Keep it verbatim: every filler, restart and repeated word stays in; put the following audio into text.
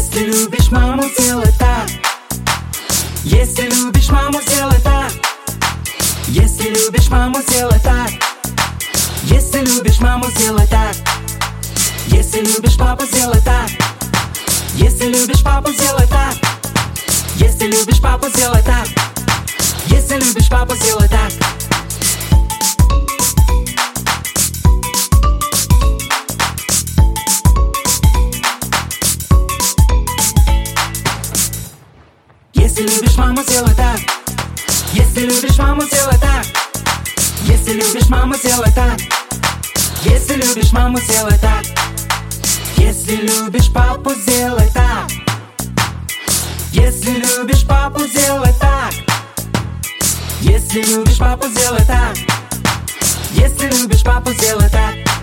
Если любишь маму, сделай так. Если любишь маму, сделай так. Если любишь маму, сделай так. Если любишь маму, сделай так. Если любишь папу, сделай так. Если любишь папу, сделай так. Если любишь папу, сделай так. Если любишь папу, сделай так. Если любишь маму, сделай так. Если любишь маму, сделай так. Если любишь маму, сделай так. Если любишь маму, сделай так. Если любишь папу, сделай так. Если любишь папу, сделай так. Если любишь папу, сделай так. Если любишь папу, сделай так.